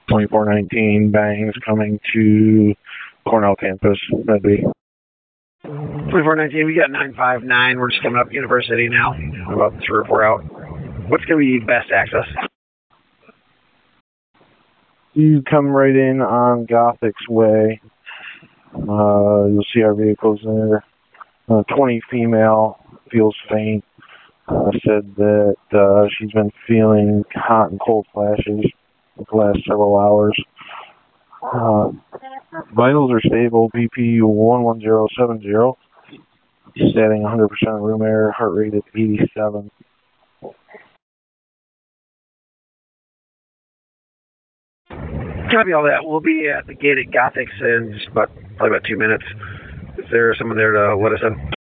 2419 Bangs coming to Cornell campus. That'd be 2419, we got 959. We're just coming up University now. About 3 or 4 out. What's going to be best access? You come right in on Gothic's Way. You'll see our vehicles there. 20 female, feels faint. Said that she's been feeling hot and cold flashes the last several hours. Vitals are stable, BP 11070. Standing 100% room air, heart rate at 87. Copy all that. We'll be at the gate at Gothic's in just probably about 2 minutes. Is there someone there to let us in?